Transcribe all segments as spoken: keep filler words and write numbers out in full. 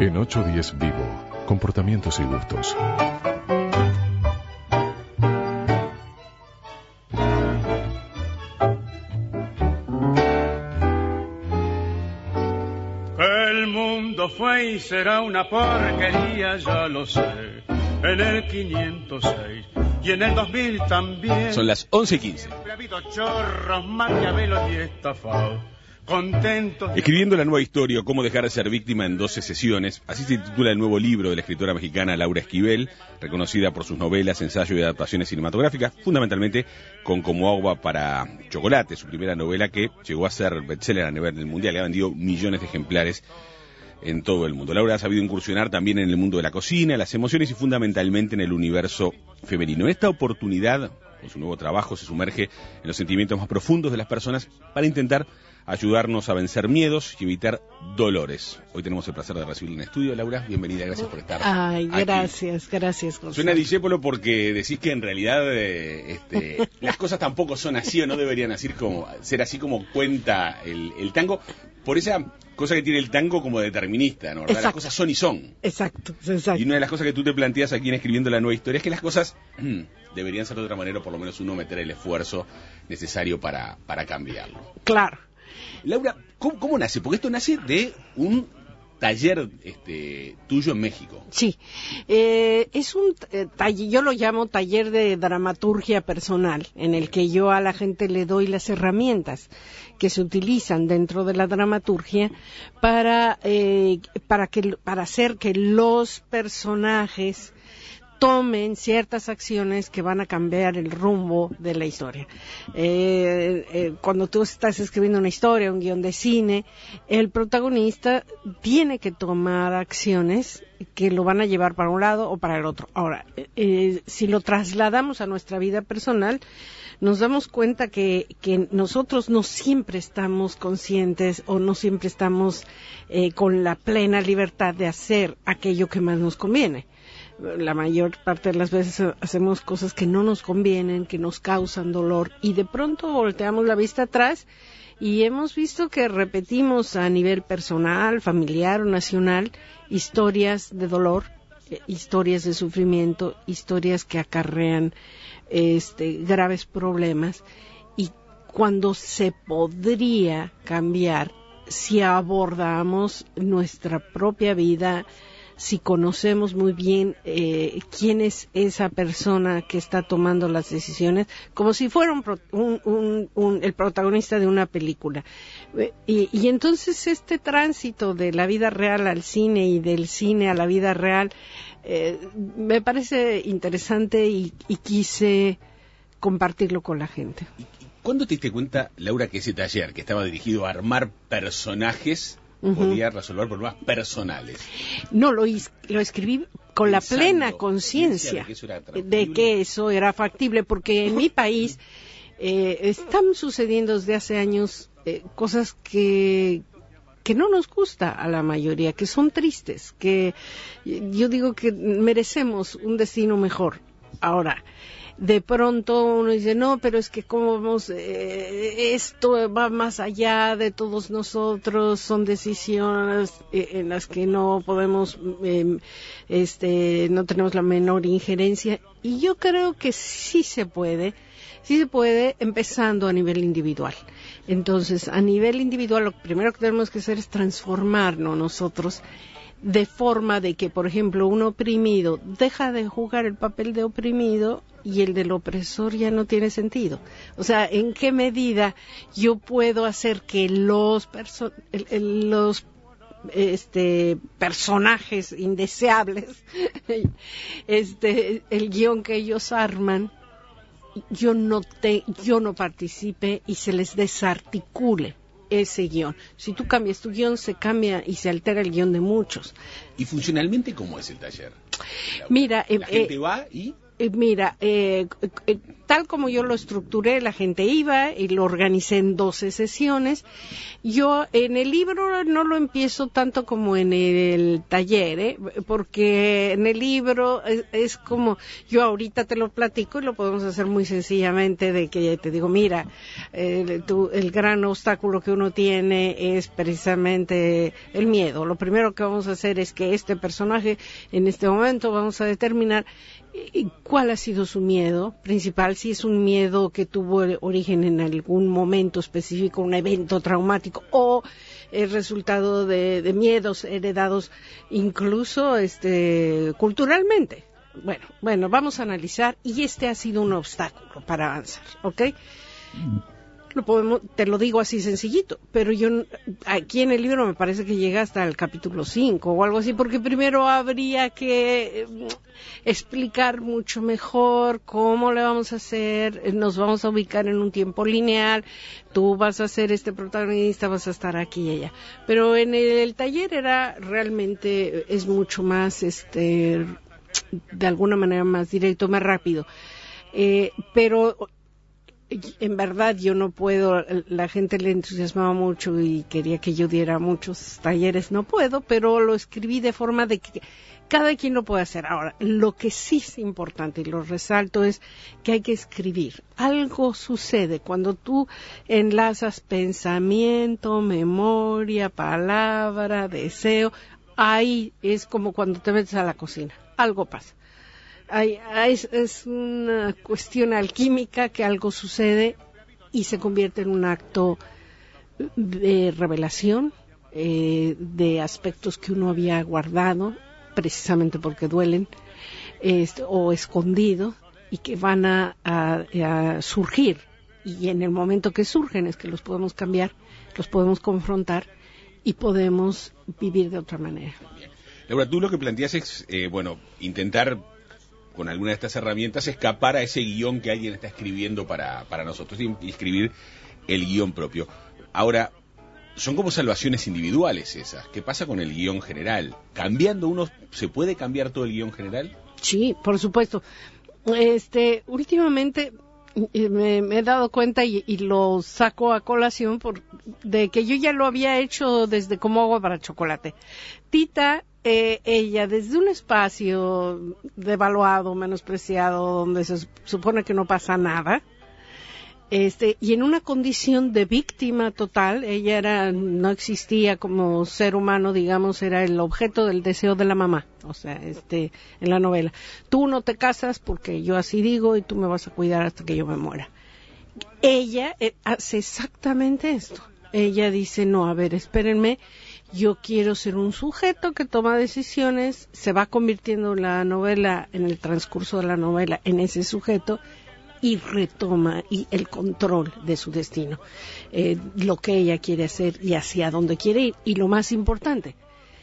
En ocho diez Vivo, comportamientos y gustos. Que el mundo fue y será una porquería, ya lo sé. En el quinientos seis y en el dos mil también. Son las once y quince. Siempre ha habido chorros, maquiavelos y estafados. Contentos. Escribiendo la nueva historia, Cómo dejar de ser víctima en doce sesiones, así se titula el nuevo libro de la escritora mexicana Laura Esquivel, reconocida por sus novelas, ensayos y adaptaciones cinematográficas, fundamentalmente con Como agua para chocolate, su primera novela que llegó a ser bestseller a nivel mundial, le ha vendido millones de ejemplares en todo el mundo. Laura ha sabido incursionar también en el mundo de la cocina, las emociones y fundamentalmente en el universo femenino. Esta oportunidad, con su nuevo trabajo, se sumerge en los sentimientos más profundos de las personas para intentar ayudarnos a vencer miedos y evitar dolores. Hoy tenemos el placer de recibirla en el estudio. Laura, bienvenida, gracias por estar Ay, aquí. gracias, gracias, Gonzalo. Suena discépolo porque decís que en realidad eh, este, las cosas tampoco son así o no deberían así como, ser así como cuenta el, el tango, por esa cosa que tiene el tango como determinista, ¿no? ¿Verdad? Las cosas son y son. Exacto, exacto. Y una de las cosas que tú te planteas aquí en Escribiendo la Nueva Historia es que las cosas deberían ser de otra manera, o por lo menos uno meter el esfuerzo necesario para, para cambiarlo. Claro. Laura, ¿cómo, cómo nace? Porque esto nace de un taller este, tuyo en México. Sí, eh, es un eh, taller, yo lo llamo taller de dramaturgia personal, en el que yo a la gente le doy las herramientas que se utilizan dentro de la dramaturgia para, eh, para, que, para hacer que los personajes tomen ciertas acciones que van a cambiar el rumbo de la historia. Eh, eh, cuando tú estás escribiendo una historia, un guión de cine, el protagonista tiene que tomar acciones que lo van a llevar para un lado o para el otro. Ahora, eh, si lo trasladamos a nuestra vida personal, nos damos cuenta que, que nosotros no siempre estamos conscientes o no siempre estamos eh, con la plena libertad de hacer aquello que más nos conviene. La mayor parte de las veces hacemos cosas que no nos convienen, que nos causan dolor, y de pronto volteamos la vista atrás y hemos visto que repetimos a nivel personal, familiar o nacional historias de dolor, eh, historias de sufrimiento, historias que acarrean este, graves problemas, y cuando se podría cambiar si abordamos nuestra propia vida, si conocemos muy bien eh, quién es esa persona que está tomando las decisiones, como si fuera un, un, un, un, el protagonista de una película. Y, y entonces este tránsito de la vida real al cine y del cine a la vida real eh, me parece interesante y, y quise compartirlo con la gente. ¿Cuándo te diste cuenta, Laura, que ese taller que estaba dirigido a armar personajes Uh-huh. podía resolver problemas personales? No, lo, lo escribí con Pensando, la plena conciencia de, de que eso era factible, porque en mi país eh, están sucediendo desde hace años eh, cosas que que no nos gusta a la mayoría, que son tristes, que yo digo que merecemos un destino mejor. Ahora, de pronto uno dice, no, pero es que cómo vamos, eh, esto va más allá de todos nosotros, son decisiones eh, en las que no podemos, eh, este, no tenemos la menor injerencia, y yo creo que sí se puede, sí se puede empezando a nivel individual. Entonces, a nivel individual, lo primero que tenemos que hacer es transformarnos nosotros, de forma de que, por ejemplo, un oprimido deja de jugar el papel de oprimido y el del opresor ya no tiene sentido. O sea, ¿en qué medida yo puedo hacer que los, perso- el, el, los este, personajes indeseables, este, el guión que ellos arman, yo no, te, yo no participe y se les desarticule ese guión? Si tú cambias tu guión, se cambia y se altera el guión de muchos. ¿Y funcionalmente cómo es el taller? Mira, la eh, gente eh, va y... Eh, mira, eh, eh, tal como yo lo estructuré, la gente iba y lo organicé en doce sesiones. Yo en el libro no lo empiezo tanto como en el taller, ¿eh? Porque en el libro es, es como, yo ahorita te lo platico y lo podemos hacer muy sencillamente, de que te digo, mira, eh, tu, el gran obstáculo que uno tiene es precisamente el miedo. Lo primero que vamos a hacer es que este personaje, en este momento vamos a determinar cuál ha sido su miedo principal, si es un miedo que tuvo origen en algún momento específico, un evento traumático, o el resultado de, de miedos heredados incluso este culturalmente. Bueno, bueno, vamos a analizar, y este ha sido un obstáculo para avanzar, ¿ok? Lo podemos, te lo digo así sencillito, pero yo aquí en el libro me parece que llega hasta el capítulo cinco o algo así, porque primero habría que eh, explicar mucho mejor cómo le vamos a hacer, nos vamos a ubicar en un tiempo lineal, tú vas a ser este protagonista, vas a estar aquí y allá. Pero en el, el taller era realmente, es mucho más, este, de alguna manera más directo, más rápido. Eh, pero en verdad yo no puedo, la gente le entusiasmaba mucho y quería que yo diera muchos talleres, no puedo, pero lo escribí de forma de que cada quien lo puede hacer. Ahora, lo que sí es importante, y lo resalto, es que hay que escribir. Algo sucede cuando tú enlazas pensamiento, memoria, palabra, deseo, ahí es como cuando te metes a la cocina, algo pasa. Hay, hay, es una cuestión alquímica, que algo sucede y se convierte en un acto de revelación eh, de aspectos que uno había guardado precisamente porque duelen, eh, o escondido, y que van a, a, a surgir, y en el momento que surgen es que los podemos cambiar, los podemos confrontar y podemos vivir de otra manera. Laura, tú lo que planteas es, eh, bueno, intentar con alguna de estas herramientas escapar a ese guión que alguien está escribiendo para, para nosotros, y, y escribir el guión propio. Ahora, son como salvaciones individuales esas. ¿Qué pasa con el guión general? ¿Cambiando uno, se puede cambiar todo el guión general? Sí, por supuesto. Este, últimamente me, me he dado cuenta, y, y lo saco a colación, por, de que yo ya lo había hecho desde Como agua para chocolate. Tita, Eh, ella desde un espacio devaluado, menospreciado, donde se supone que no pasa nada, este, y en una condición de víctima total, ella era, no existía como ser humano, digamos, era el objeto del deseo de la mamá, o sea, este, en la novela. Tú no te casas porque yo así digo y tú me vas a cuidar hasta que yo me muera. Ella eh, hace exactamente esto. Ella dice, no, a ver, espérenme, yo quiero ser un sujeto que toma decisiones, se va convirtiendo la novela, en el transcurso de la novela, en ese sujeto, y retoma y el control de su destino, eh, lo que ella quiere hacer y hacia dónde quiere ir. Y lo más importante,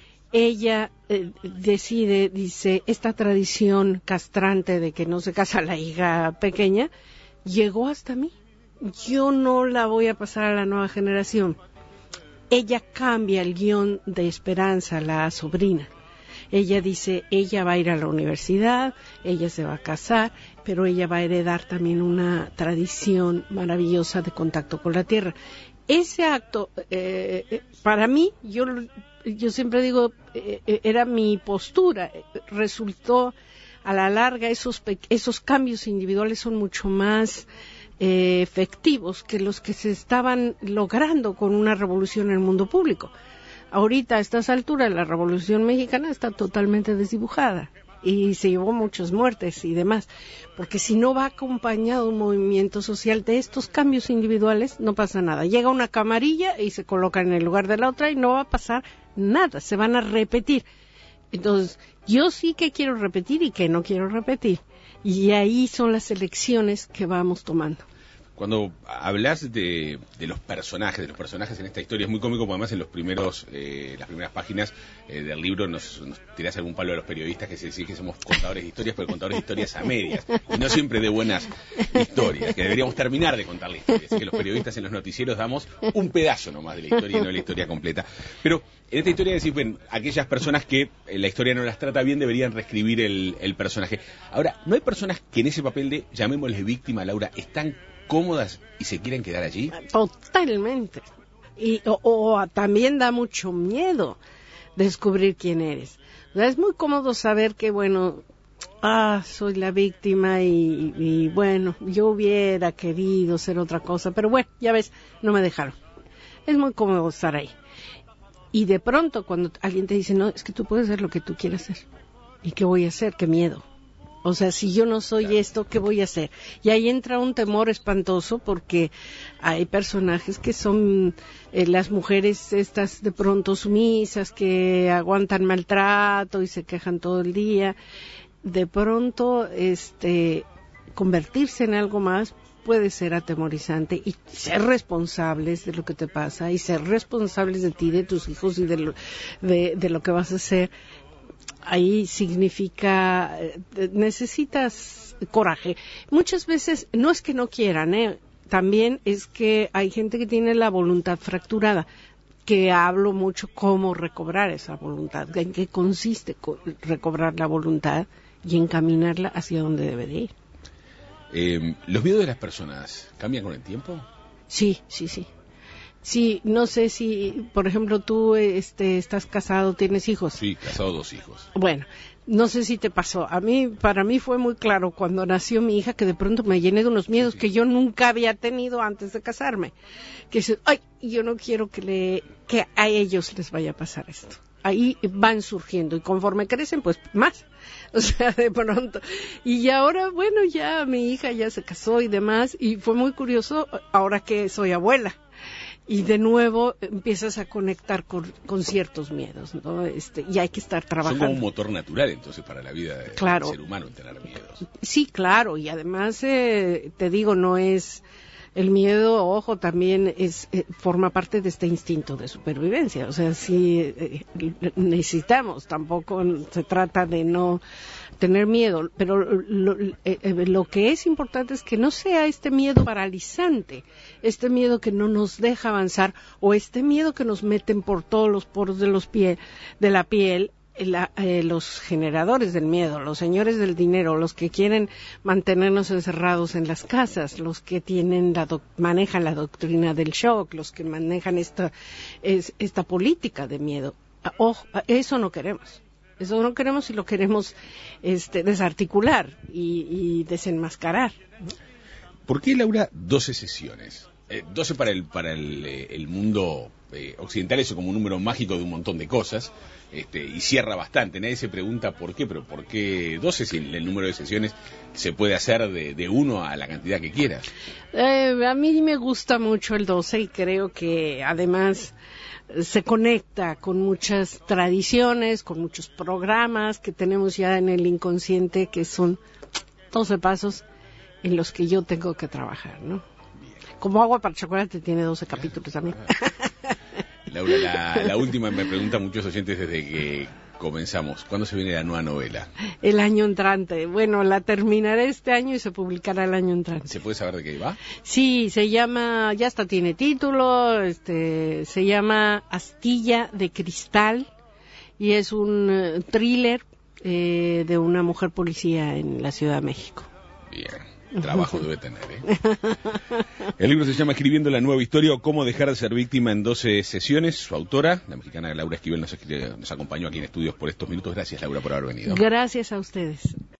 ella eh, decide, dice, esta tradición castrante de que no se casa la hija pequeña, llegó hasta mí. Yo no la voy a pasar a la nueva generación. Ella cambia el guión de Esperanza, la sobrina. Ella dice, ella va a ir a la universidad, ella se va a casar, pero ella va a heredar también una tradición maravillosa de contacto con la tierra. Ese acto, eh, para mí, yo, yo siempre digo, eh, era mi postura, resultó a la larga, esos, esos cambios individuales son mucho más Eh, efectivos que los que se estaban logrando con una revolución en el mundo público. Ahorita, a estas alturas, la revolución mexicana está totalmente desdibujada y se llevó muchas muertes y demás, porque si no va acompañado un movimiento social de estos cambios individuales, no pasa nada. Llega una camarilla y se coloca en el lugar de la otra y no va a pasar nada, se van a repetir. Entonces, yo sí que quiero repetir y que no quiero repetir. Y ahí son las elecciones que vamos tomando. Cuando hablas de, de los personajes, de los personajes en esta historia, es muy cómico, porque además en los primeros, eh, las primeras páginas eh, del libro nos, nos tirás algún palo a los periodistas que se dice que somos contadores de historias, pero contadores de historias a medias, y no siempre de buenas historias, que deberíamos terminar de contar la historia. Así que los periodistas en los noticieros damos un pedazo nomás de la historia y no la historia completa. Pero en esta historia decís, bueno, aquellas personas que la historia no las trata bien deberían reescribir el, el personaje. Ahora, ¿no hay personas que en ese papel de, llamémosle víctima, Laura, están cómodas y se quieren quedar allí? Totalmente. Y, o, o también da mucho miedo descubrir quién eres. O sea, es muy cómodo saber que, bueno, ah, soy la víctima y, y, bueno, yo hubiera querido ser otra cosa, pero bueno, ya ves, no me dejaron. Es muy cómodo estar ahí. Y de pronto, cuando alguien te dice, no, es que tú puedes hacer lo que tú quieras hacer. ¿Y qué voy a hacer? ¡Qué miedo! O sea, si yo no soy esto, ¿qué voy a hacer? Y ahí entra un temor espantoso porque hay personajes que son eh, las mujeres estas de pronto sumisas, que aguantan maltrato y se quejan todo el día. De pronto, este, convertirse en algo más puede ser atemorizante, y ser responsables de lo que te pasa y ser responsables de ti, de tus hijos y de lo, de, de lo que vas a hacer. Ahí significa, necesitas coraje. Muchas veces no es que no quieran, ¿eh? También es que hay gente que tiene la voluntad fracturada, que hablo mucho cómo recobrar esa voluntad, en qué consiste recobrar la voluntad y encaminarla hacia donde debe de ir. Eh, ¿Los miedos de las personas cambian con el tiempo? Sí, sí, sí. Sí, no sé si, por ejemplo, tú este, estás casado, tienes hijos. Sí, casado, dos hijos. Bueno, no sé si te pasó. A mí, para mí fue muy claro cuando nació mi hija que de pronto me llené de unos miedos sí, sí. que yo nunca había tenido antes de casarme. Que dice, ay, yo no quiero que le, que a ellos les vaya a pasar esto. Ahí van surgiendo y conforme crecen, pues más. O sea, de pronto. Y ahora, bueno, ya mi hija ya se casó y demás, y fue muy curioso ahora que soy abuela. Y de nuevo empiezas a conectar con, con ciertos miedos, ¿no? Este, y hay que estar trabajando. Son como un motor natural, entonces, para la vida del claro. ser humano, tener miedos. Sí, claro, y además, eh, te digo, no es... El miedo, ojo, también es eh, forma parte de este instinto de supervivencia. O sea, sí eh, necesitamos, tampoco se trata de no tener miedo, pero lo, eh, lo que es importante es que no sea este miedo paralizante, este miedo que no nos deja avanzar, o este miedo que nos meten por todos los poros de los pie, de la piel. La, eh, los generadores del miedo, los señores del dinero, los que quieren mantenernos encerrados en las casas, los que tienen la doc- manejan la doctrina del shock, los que manejan esta es, esta política de miedo. Ojo, eso no queremos. Eso no queremos y lo queremos este, desarticular y, y desenmascarar. ¿Por qué, Laura, doce sesiones? Eh, doce para el para el, eh, el mundo eh, occidental, eso como un número mágico de un montón de cosas. Este, y cierra bastante, nadie se pregunta por qué, pero ¿por qué doce si el número de sesiones se puede hacer de, de uno a la cantidad que quieras? Eh, a mí me gusta mucho el doce y creo que además se conecta con muchas tradiciones, con muchos programas que tenemos ya en el inconsciente, que son doce pasos en los que yo tengo que trabajar, ¿no? Bien. Como Agua para Chocolate tiene doce capítulos también. Laura, la, la última me preguntan muchos oyentes desde que comenzamos. ¿Cuándo se viene la nueva novela? El año entrante. Bueno, la terminaré este año y se publicará el año entrante. ¿Se puede saber de qué va? Sí, se llama, ya hasta tiene título, este, se llama Astilla de Cristal y es un uh, thriller eh, de una mujer policía en la Ciudad de México. Bien. Trabajo debe tener, ¿eh? El libro se llama Escribiendo la nueva historia o cómo dejar de ser víctima en doce sesiones. Su autora, la mexicana Laura Esquivel, nos, nos acompañó aquí en estudios por estos minutos. Gracias, Laura, por haber venido. Gracias a ustedes.